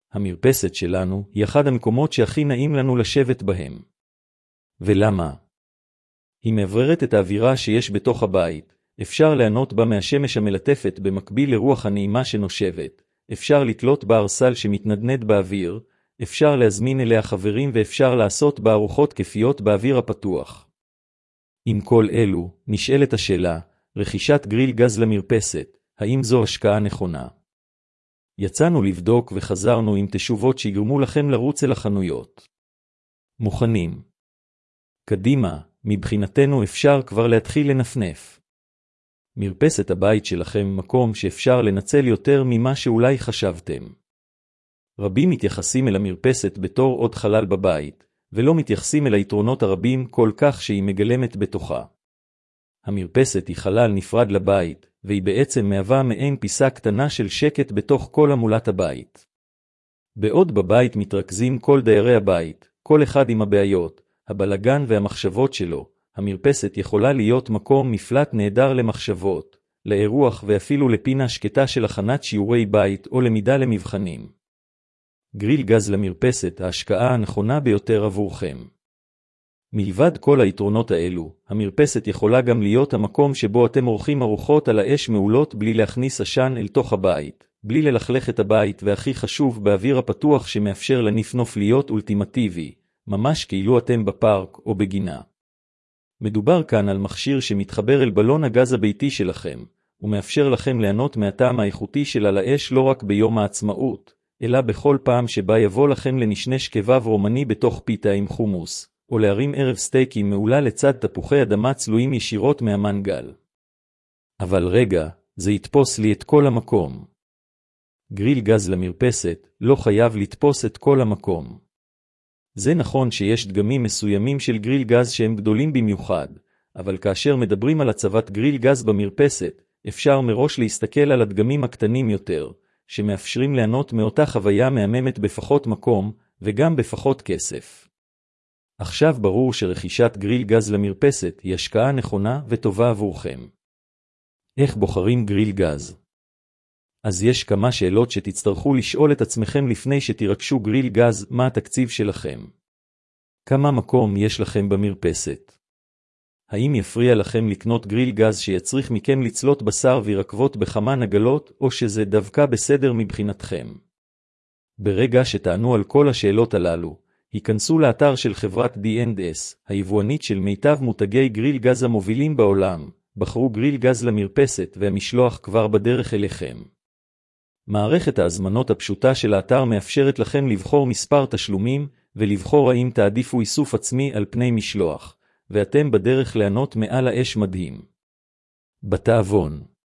המרפסת שלנו היא אחד המקומות שהכי נעים לנו לשבת בהם. ולמה? היא מעבררת את האווירה שיש בתוך הבית, אפשר ליהנות בה מהשמש המלטפת במקביל לרוח הנעימה שנושבת, אפשר לתלות בה ארסל שמתנדנד באוויר, אפשר להזמין אליה חברים ואפשר לעשות בה ארוחות כיפיות באוויר הפתוח. עם כל אלו, נשאלת השאלה, רכישת גריל גז למרפסת, האם זו השקעה נכונה? יצאנו לבדוק וחזרנו עם תשובות שיגרמו לכם לרוץ אל החנויות. מוכנים? קדימה, מבחינתנו אפשר כבר להתחיל לנפנף. מרפסת הבית שלכם מקום שאפשר לנצל יותר ממה שאולי חשבתם. רבים מתייחסים אל המרפסת בתור עוד חלל בבית, ולא מתייחסים אל היתרונות הרבים כל כך שהיא מגלמת בתוכה. המרפסת היא חלל נפרד לבית, והיא בעצם מהווה מעין פיסה קטנה של שקט בתוך כל המולת הבית. בעוד בבית מתרכזים כל דיירי הבית, כל אחד עם הבעיות, הבלגן והמחשבות שלו, המרפסת יכולה להיות מקום מפלט נהדר למחשבות, לאירוח ואפילו לפינה שקטה של הכנת שיעורי בית או למידה למבחנים. גריל גז למרפסת ההשקעה הנכונה ביותר עבורכם. מלבד כל היתרונות האלו, המרפסת יכולה גם להיות המקום שבו אתם עורכים ארוחות על האש מעולות בלי להכניס עשן אל תוך הבית, בלי ללכלך את הבית והכי חשוב באוויר הפתוח שמאפשר לנפנוף להיות אולטימטיבי, ממש כאילו אתם בפארק או בגינה. מדובר כאן על מכשיר שמתחבר אל בלון הגז הביתי שלכם, ומאפשר לכם ליהנות מהטעם האיכותי של על האש לא רק ביום העצמאות, אלא בכל פעם שבה יבוא לכם לנשנש כבב רומני בתוך פיתה עם חומוס, או להרים ערב סטייקים מעולה לצד תפוחי אדמה צלויים ישירות מהמנגל. אבל רגע, זה יתפוס לי את כל המקום. גריל גז למרפסת לא חייב לתפוס את כל המקום. זה נכון שיש דגמים מסוימים של גריל גז שהם גדולים במיוחד, אבל כאשר מדברים על הצבת גריל גז במרפסת, אפשר מראש להסתכל על הדגמים הקטנים יותר, שמאפשרים ליהנות מאותה חוויה מהממת בפחות מקום, וגם בפחות כסף. עכשיו ברור שרכישת גריל גז למרפסת היא השקעה נכונה וטובה עבורכם. איך בוחרים גריל גז? אז יש כמה שאלות שתצטרכו לשאול את עצמכם לפני שתרכשו גריל גז. מה התקציב שלכם? כמה מקום יש לכם במרפסת? האם יפריע לכם לקנות גריל גז שיצריך מכם לצלות בשר וירקבות בכמה נגלות, או שזה דווקא בסדר מבחינתכם? ברגע שתענו על כל השאלות הללו, היכנסו לאתר של חברת D&S, היבואנית של מיטב מותגי גריל גז המובילים בעולם, בחרו גריל גז למרפסת והמשלוח כבר בדרך אליכם. מערכת ההזמנות הפשוטה של האתר מאפשרת לכם לבחור מספר תשלומים, ולבחור האם תעדיפו איסוף עצמי על פני משלוח, ואתם בדרך ליהנות מעל האש מדהים. בתיאבון.